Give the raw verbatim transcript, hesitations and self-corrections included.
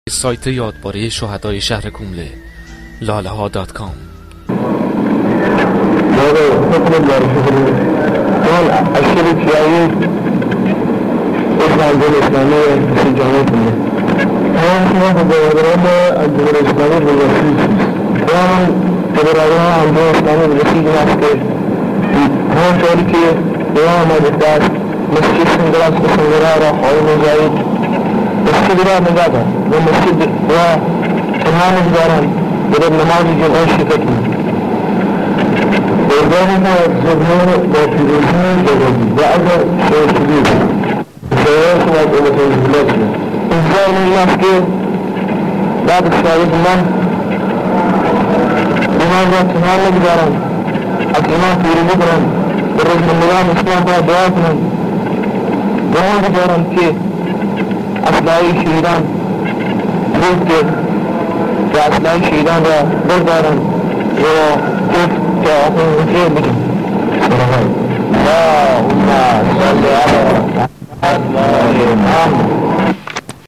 سایت یادباره شهدای شهر کومله لاله ها دات کام. الجمهورية الإسلامية في جامعة كومله. هذا البرنامج الجمهورية الإسلامية بالوسيط. كان البرنامج الجمهورية الإسلامية بالوسيط ناسك. هون شركة يوم الدرس مسجد سندراس سندرارا حول مزايد. مسجد راه نجادا ومسجد راه برنامج داران بدل نماز الجمعة شكتنا. وذلك الجمهور والفلسطين جديد بعد شيء كبير. سياسة ومتنزلاتنا إزاي الناس كيف بعد السائد من لماذا تنال مقدارا الإمام في المقرا بالرجل النظام الإسلام فيها دواتنا وهو مقدارا كيف أسلائي شهيدان ممكن كأسلائي شهيدان مقدارا وكيف كأسلائي شهيدان اللهم صل